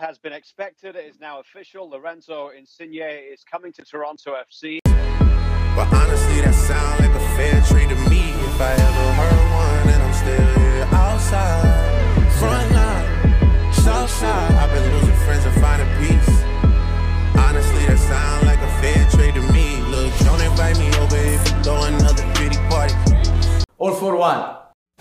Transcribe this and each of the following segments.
has been expected. It is now official. Lorenzo Insigne is coming to Toronto FC. But honestly, that sound like a fair trade to me. If I ever heard one, and I'm still here outside. Front line, south side. I've been losing friends and finding peace. Honestly, that sound like a fair trade to me. Look, don't invite me over if you throw another pretty party. All for one.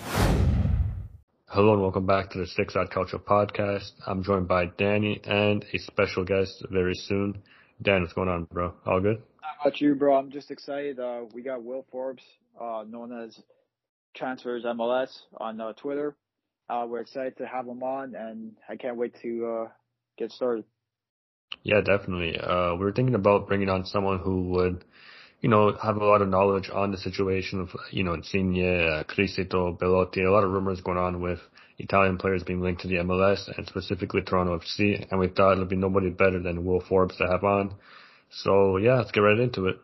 Hello and welcome back to the Six Odd Culture Podcast. I'm joined by Danny and a special guest very soon. Dan, what's going on, bro? All good? How about you, bro? I'm just excited. We got Will Forbes, known as Transfers MLS on Twitter. We're excited to have him on, and I can't wait to get started. Yeah, definitely. We were thinking about bringing on someone who would, have a lot of knowledge on the situation of, Insigne, Cristito, Belotti, a lot of rumors going on with Italian players being linked to the MLS and specifically Toronto FC. And we thought it'd be nobody better than Will Forbes to have on. So yeah, let's get right into it.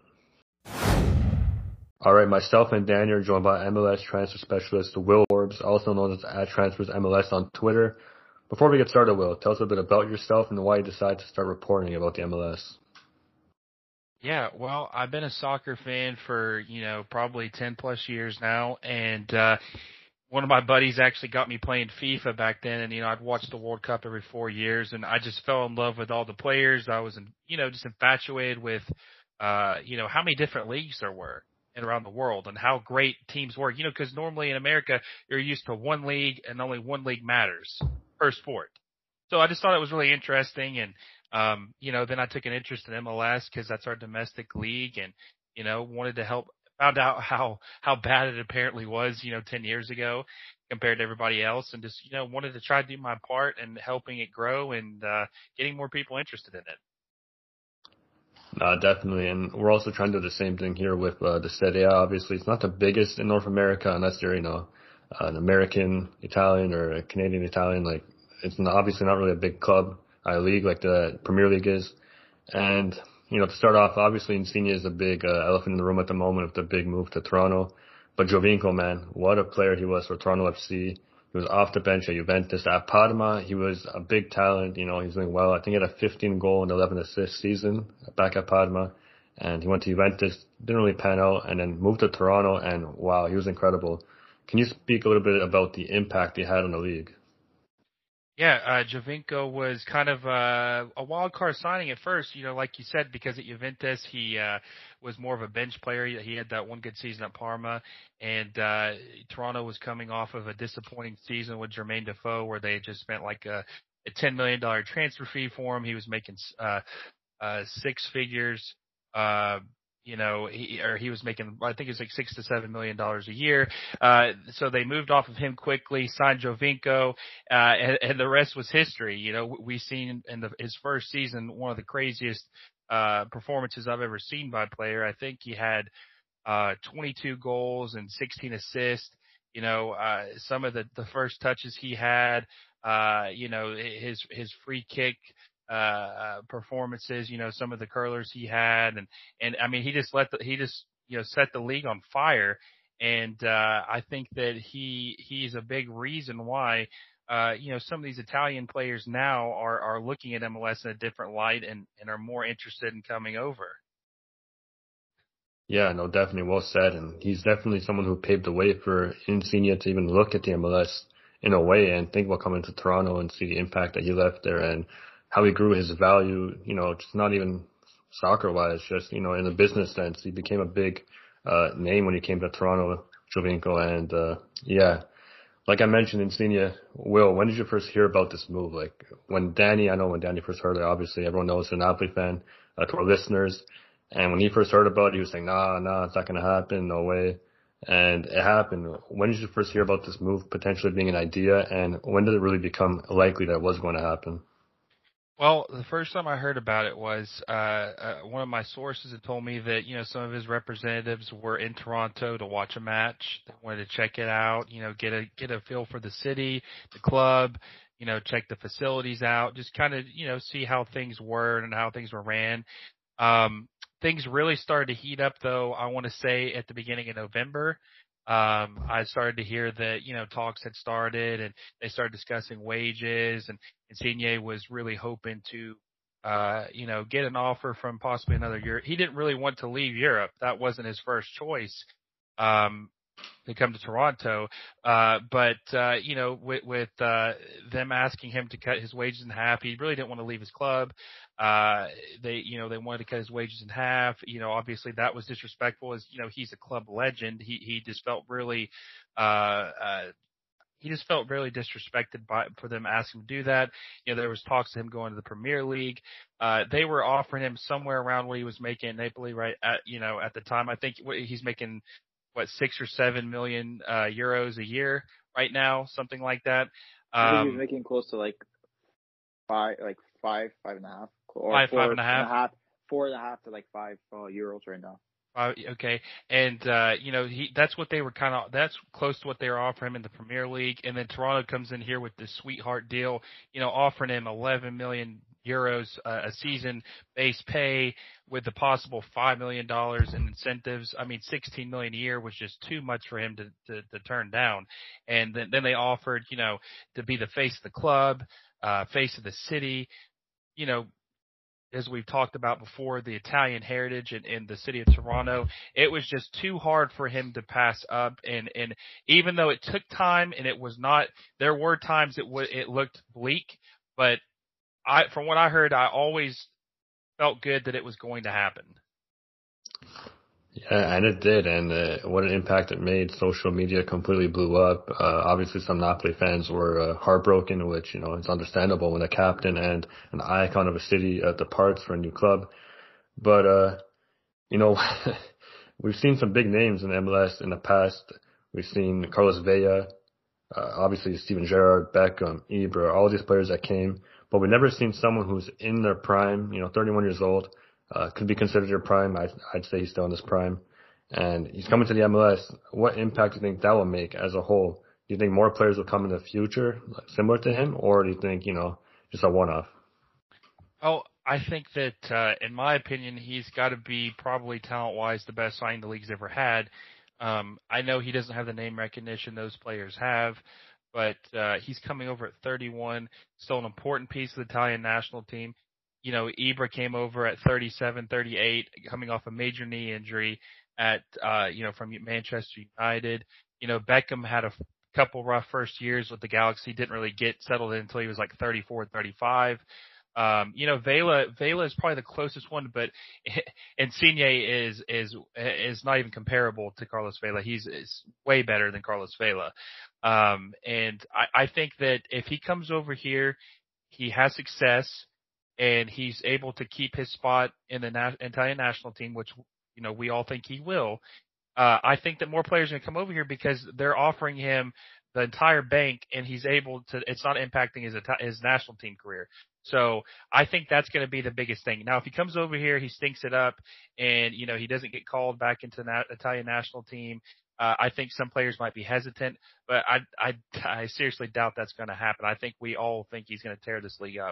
All right, myself and Danny are joined by MLS transfer specialist Will Forbes, also known as @TransfersMLS on Twitter. Before we get started, Will, tell us a bit about yourself and why you decided to start reporting about the MLS. Yeah, well, I've been a soccer fan for, probably 10 plus years now. And, one of my buddies actually got me playing FIFA back then. And, I'd watch the World Cup every 4 years and I just fell in love with all the players. I was, just infatuated with, how many different leagues there were around the world and how great teams were, because normally in America, you're used to one league and only one league matters per sport. So I just thought it was really interesting. And, then I took an interest in MLS because that's our domestic league and, wanted to help, found out how bad it apparently was, 10 years ago compared to everybody else and just, wanted to try to do my part in helping it grow and, getting more people interested in it. Definitely. And we're also trying to do the same thing here with, the Serie A. Obviously, it's not the biggest in North America unless you're, an American Italian or a Canadian Italian. Like, it's obviously not really a big club. League like the Premier League is. And, to start off, obviously Insigne is a big elephant in the room at the moment with the big move to Toronto. But Giovinco, man, what a player he was for Toronto FC. He was off the bench at Juventus. At Parma, he was a big talent. He's doing well. I think he had a 15 goal and 11 assist season back at Parma. And he went to Juventus, didn't really pan out, and then moved to Toronto. And wow, he was incredible. Can you speak a little bit about the impact he had on the league? Yeah, Giovinco was kind of a wild card signing at first, like you said, because at Juventus he was more of a bench player. He had that one good season at Parma, and Toronto was coming off of a disappointing season with Jermaine Defoe where they just spent like a $10 million transfer fee for him. He was making six figures. He was making, I think it was like $6 to $7 million a year. So they moved off of him quickly, signed Giovinco, and the rest was history. We've seen in his first season one of the craziest performances I've ever seen by a player. I think he had 22 goals and 16 assists. Some of the first touches he had, his free kick performances, some of the curlers he had, and I mean, he just set the league on fire. And, I think that he's a big reason why, some of these Italian players now are looking at MLS in a different light and are more interested in coming over. Yeah, no, definitely well said. And he's definitely someone who paved the way for Insigne to even look at the MLS in a way and think about coming to Toronto and see the impact that he left there and how he grew his value, just not even soccer-wise, just, in a business sense. He became a big name when he came to Toronto, Giovinco. And, yeah, like I mentioned, Insigne, Will, when did you first hear about this move? Like, I know when Danny first heard it, obviously everyone knows he's a Napoli fan, to our listeners. And when he first heard about it, he was saying, nah, it's not going to happen, no way. And it happened. When did you first hear about this move potentially being an idea? And when did it really become likely that it was going to happen? Well, the first time I heard about it was one of my sources had told me that, some of his representatives were in Toronto to watch a match. They wanted to check it out, get a feel for the city, the club, check the facilities out, just kind of, see how things were and how things were ran. Things really started to heat up, though, I want to say at the beginning of November. I started to hear that, talks had started and they started discussing wages, and Insigne was really hoping to, get an offer from possibly another Europe. He didn't really want to leave Europe. That wasn't his first choice. To come to Toronto. With them asking him to cut his wages in half, he really didn't want to leave his club. They wanted to cut his wages in half. Obviously that was disrespectful, as, he's a club legend. He just felt really, disrespected for them asking him to do that. There was talks of him going to the Premier League. They were offering him somewhere around what he was making in Napoli, right at the time. I think he's making, 6 or 7 million euros a year right now, something like that. I think he's making close to five and a half, or five and a half, 4.5 to 5 euros right now. Okay, and that's what they were that's close to what they were offering him in the Premier League, and then Toronto comes in here with this sweetheart deal, offering him 11 million euros a season base pay, with the possible $5 million in incentives. I mean, 16 million a year was just too much for him to turn down. And then they offered, to be the face of the club, face of the city, as we've talked about before, the Italian heritage in the city of Toronto. It was just too hard for him to pass up. And even though it took time, and there were times it looked bleak, but from what I heard, I always felt good that it was going to happen. Yeah, and it did, and what an impact it made. Social media completely blew up. Obviously, some Napoli fans were heartbroken, which, it's understandable when a captain and an icon of a city departs for a new club. But, we've seen some big names in MLS in the past. We've seen Carlos Vela, obviously Steven Gerrard, Beckham, Ibra, all these players that came. But we've never seen someone who's in their prime, 31 years old, could be considered their prime. I'd say he's still in his prime. And he's coming to the MLS. What impact do you think that will make as a whole? Do you think more players will come in the future similar to him, or do you think, just a one-off? Oh, I think that, in my opinion, he's got to be probably talent-wise the best signing the league's ever had. I know he doesn't have the name recognition those players have, but he's coming over at 31, still an important piece of the Italian national team. Ibra came over at 37, 38, coming off a major knee injury from Manchester United. Beckham had a couple rough first years with the Galaxy, didn't really get settled in until he was 34, 35. Vela is probably the closest one, but Insigne is not even comparable to Carlos Vela. He's way better than Carlos Vela. And I think that if he comes over here, he has success and he's able to keep his spot in the Italian national team, which, we all think he will. I think that more players are going to come over here because they're offering him the entire bank, and he's able to. It's not impacting his national team career. So I think that's going to be the biggest thing. Now, if he comes over here, he stinks it up, and he doesn't get called back into the Italian national team. I think some players might be hesitant, but I seriously doubt that's going to happen. I think we all think he's going to tear this league up.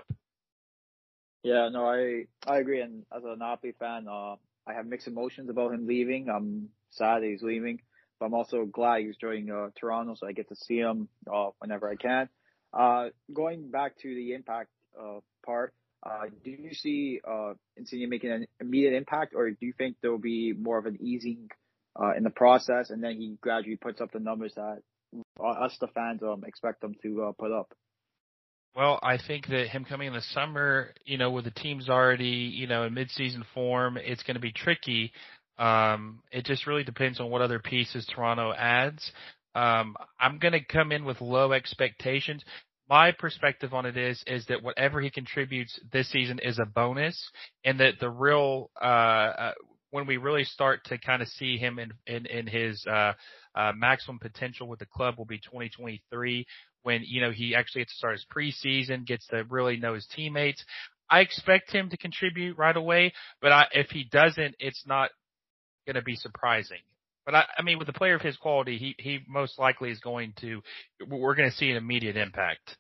Yeah, no, I agree. And as a Napoli fan, I have mixed emotions about him leaving. I'm sad that he's leaving, but I'm also glad he's joining Toronto, so I get to see him whenever I can. Going back to the impact part, do you see Insigne making an immediate impact, or do you think there will be more of an easing in the process, and then he gradually puts up the numbers that us, the fans, expect them to put up? Well, I think that him coming in the summer, with the team's already, in mid-season form, it's going to be tricky. It just really depends on what other pieces Toronto adds. I'm going to come in with low expectations. My perspective on it is that whatever he contributes this season is a bonus, and that the real, when we really start to kind of see him in his maximum potential with the club will be 2023, when, he actually gets to start his preseason, gets to really know his teammates. I expect him to contribute right away, but if he doesn't, it's not going to be surprising. But I mean, with a player of his quality, he most likely is we're going to see an immediate impact.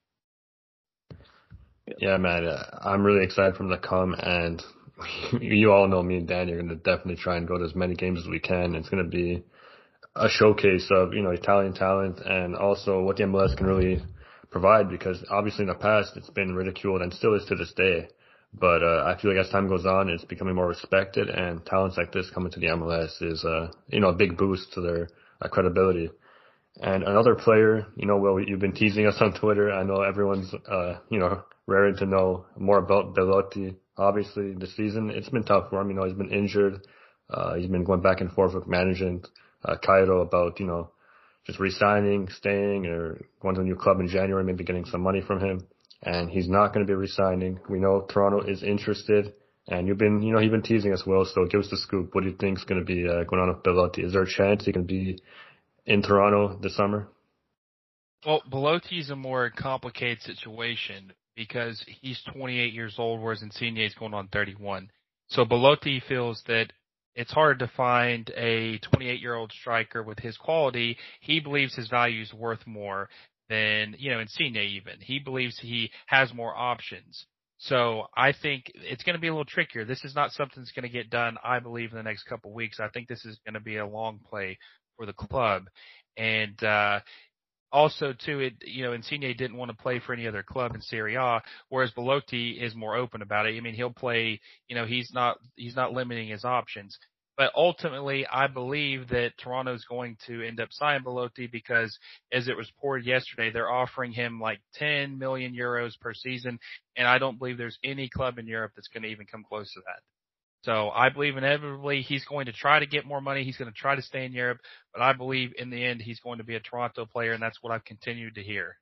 Yeah, man, I'm really excited for him to come, and you all know me and Dan are going to definitely try and go to as many games as we can. It's going to be a showcase of, Italian talent and also what the MLS can really provide, because obviously in the past it's been ridiculed and still is to this day. But I feel like as time goes on, it's becoming more respected, and talents like this coming to the MLS is, a big boost to their credibility. And another player, Will, you've been teasing us on Twitter. I know everyone's, raring to know more about Belotti. Obviously, this season, it's been tough for him. He's been injured. He's been going back and forth with management, Cairo, about, just re-signing, staying, or going to a new club in January, maybe getting some money from him. And he's not going to be re-signing. We know Toronto is interested. And you've been teasing us, Will, so give us the scoop. What do you think is going to be going on with Belotti? Is there a chance he can be in Toronto this summer? Well, Belotti's a more complicated situation because he's 28 years old, whereas Insigne is going on 31. So Belotti feels that it's hard to find a 28-year-old striker with his quality. He believes his value is worth more than, Insigne even. He believes he has more options. So I think it's going to be a little trickier. This is not something that's going to get done, I believe, in the next couple of weeks. I think this is going to be a long play for the club. And also, too, Insigne didn't want to play for any other club in Serie A, whereas Belotti is more open about it. I mean, he'll play, he's not limiting his options. But ultimately, I believe that Toronto's going to end up signing Belotti because, as it was reported yesterday, they're offering him like 10 million euros per season, and I don't believe there's any club in Europe that's going to even come close to that. So I believe inevitably he's going to try to get more money. He's going to try to stay in Europe, but I believe in the end he's going to be a Toronto player, and that's what I've continued to hear.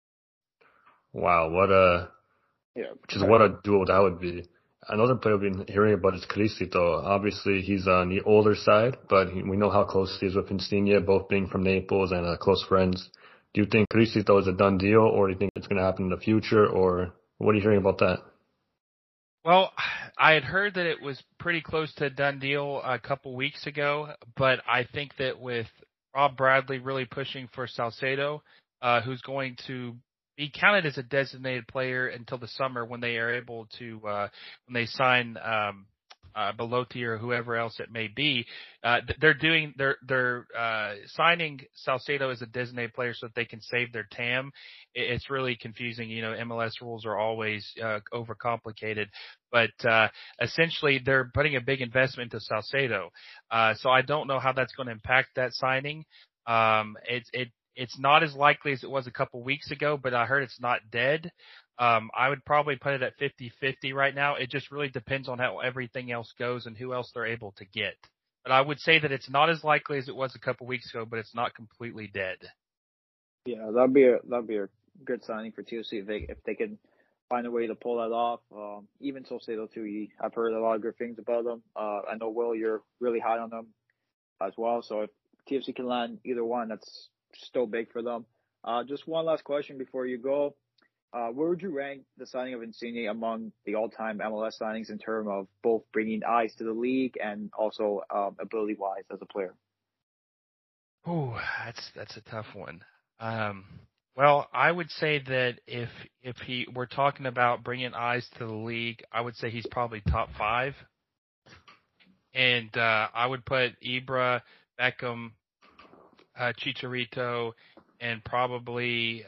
Wow, what a duo that would be. Another player we've been hearing about is Criscito. Obviously, he's on the older side, but we know how close he is with Insigne, both being from Naples and close friends. Do you think Criscito is a done deal, or do you think it's going to happen in the future, or what are you hearing about that? Well, I had heard that it was pretty close to a done deal a couple weeks ago, but I think that with Rob Bradley really pushing for Salcedo, who's going to be counted as a designated player until the summer when they are able to, when they sign Belotti or whoever else it may be, they're signing Salcedo as a designated player so that they can save their TAM. It's really confusing. MLS rules are always overcomplicated, but essentially they're putting a big investment into Salcedo. So I don't know how that's going to impact that signing. It's not as likely as it was a couple weeks ago, but I heard it's not dead. I would probably put it at 50-50 right now. It just really depends on how everything else goes and who else they're able to get. But I would say that it's not as likely as it was a couple weeks ago, but it's not completely dead. Yeah, that'd be a good signing for TFC if they can find a way to pull that off. Even Salcedo too. I've heard a lot of good things about them. I know, Will, you're really high on them as well. So if TFC can land either one, that's still big for them. Just one last question before you go. Where would you rank the signing of Insigne among the all-time MLS signings in terms of both bringing eyes to the league and also ability-wise as a player? Oh, that's a tough one. Well, I would say that if we're talking about bringing eyes to the league, I would say he's probably top 5. And I would put Ibra, Beckham, Chicharito, and probably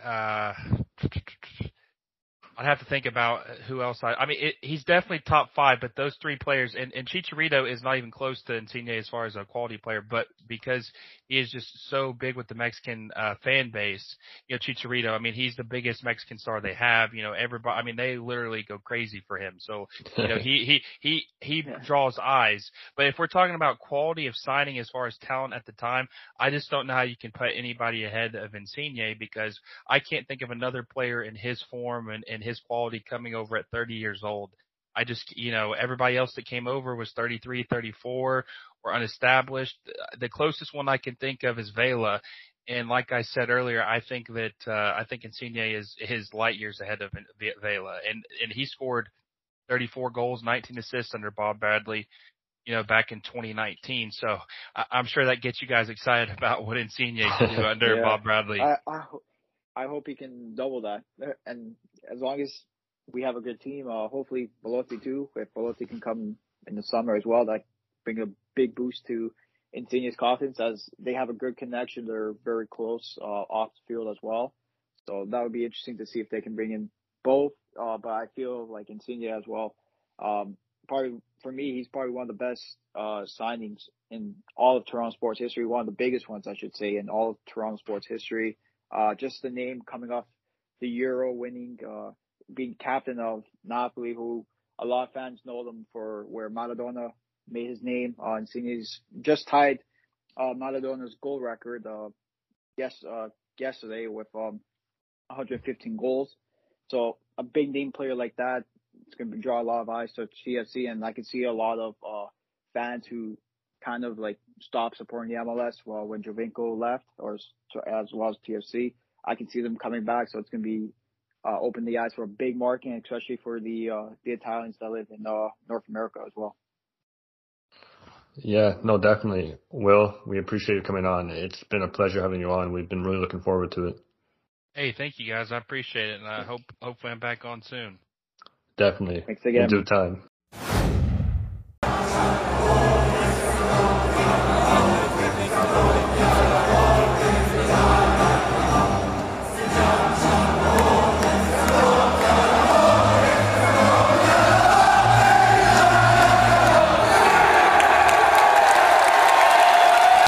I'd have to think about who else. He's definitely top 5, but those 3 players, and Chicharito is not even close to Insigne as far as a quality player, but because he is just so big with the Mexican fan base, Chicharito, he's the biggest Mexican star they have. Everybody, they literally go crazy for him. So, he draws eyes. But if we're talking about quality of signing as far as talent at the time, I just don't know how you can put anybody ahead of Insigne, because I can't think of another player in his form and his quality coming over at 30 years old. I just, everybody else that came over was 33, 34, or unestablished. The closest one I can think of is Vela. And like I said earlier, I think Insigne is light years ahead of Vela. And he scored 34 goals, 19 assists under Bob Bradley, back in 2019. So I'm sure that gets you guys excited about what Insigne can do under Bob Bradley. I hope he can double that. And as long as we have a good team, hopefully Belotti too. If Belotti can come in the summer as well, that bring a big boost to Insignia's confidence, as they have a good connection. They're very close off the field as well. So that would be interesting to see if they can bring in both. But I feel like Insigne as well. Probably for me, he's probably one of the best signings in all of Toronto sports history. One of the biggest ones, I should say, in all of Toronto sports history. Just the name coming off the Euro, winning, being captain of Napoli, who a lot of fans know them for where Maradona made his name. Insigne's just tied Maradona's goal record yesterday with 115 goals. So a big name player like that, it's going to draw a lot of eyes to TFC, and I can see a lot of fans who kind of like stopped supporting the MLS when Jovinko left, or as well as TFC. I can see them coming back, so it's going to be open the eyes for a big market, especially for the Italians that live in North America as well. Yeah, no, definitely. Will, we appreciate you coming on. It's been a pleasure having you on. We've been really looking forward to it. Hey, thank you guys. I appreciate it, and I hope I'm back on soon. Definitely. Thanks again. In due time.